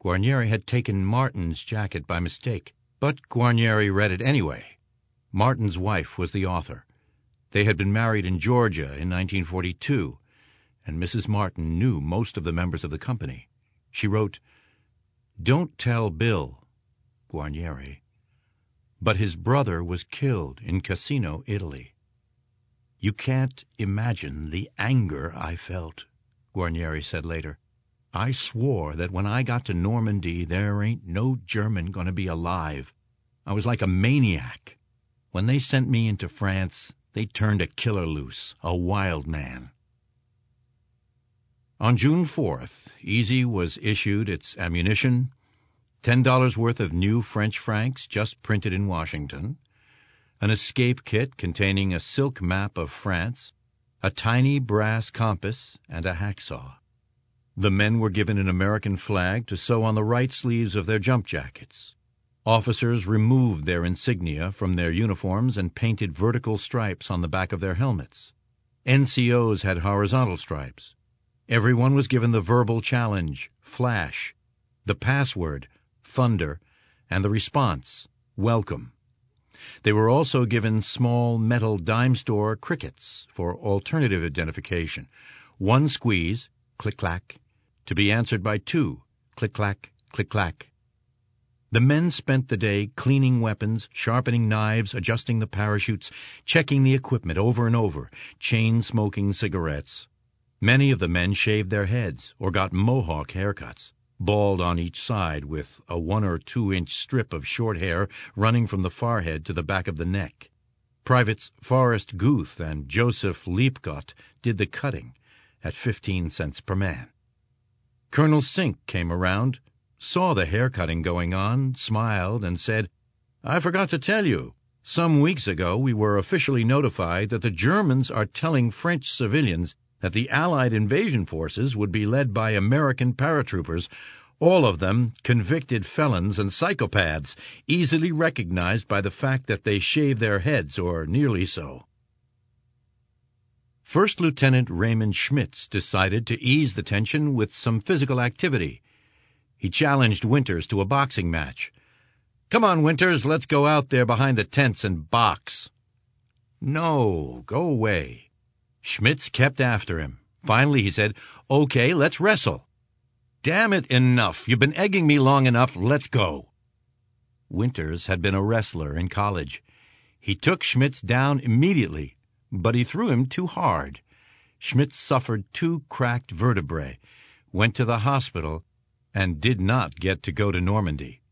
Guarnieri had taken Martin's jacket by mistake, but Guarnieri read it anyway. Martin's wife was the author. They had been married in Georgia in 1942, and Mrs. Martin knew most of the members of the company. She wrote, "Don't tell Bill," Guarnieri, "but his brother was killed in Cassino, Italy." "You can't imagine the anger I felt," Guarnieri said later. "I swore that when I got to Normandy there ain't no German going to be alive. I was like a maniac. When they sent me into France, they turned a killer loose, a wild man." On June 4th, Easy was issued its ammunition, $10 worth of new French francs just printed in Washington, an escape kit containing a silk map of France, a tiny brass compass, and a hacksaw. The men were given an American flag to sew on the right sleeves of their jump jackets. Officers removed their insignia from their uniforms and painted vertical stripes on the back of their helmets. NCOs had horizontal stripes. Everyone was given the verbal challenge, flash, the password, thunder, and the response, welcome. They were also given small metal dime store crickets for alternative identification. One squeeze, click-clack, to be answered by two, click-clack, click-clack. The men spent the day cleaning weapons, sharpening knives, adjusting the parachutes, checking the equipment over and over, chain-smoking cigarettes. Many of the men shaved their heads or got mohawk haircuts, bald on each side with a 1 or 2 inch strip of short hair running from the forehead to the back of the neck. Privates Forrest Guth and Joseph Liepgott did the cutting at 15 cents per man. Colonel Sink came around, saw the hair-cutting going on, smiled, and said, "I forgot to tell you. Some weeks ago we were officially notified that the Germans are telling French civilians that the Allied invasion forces would be led by American paratroopers, all of them convicted felons and psychopaths, easily recognized by the fact that they shave their heads, or nearly so." First Lieutenant Raymond Schmitz decided to ease the tension with some physical activity. He challenged Winters to a boxing match. "Come on, Winters, let's go out there behind the tents and box." "No, go away." Schmitz kept after him. Finally he said, "Okay, let's wrestle." "Damn it, enough. You've been egging me long enough. Let's go." Winters had been a wrestler in college. He took Schmitz down immediately, but he threw him too hard. Schmitz suffered 2 cracked vertebrae, went to the hospital, and did not get to go to Normandy.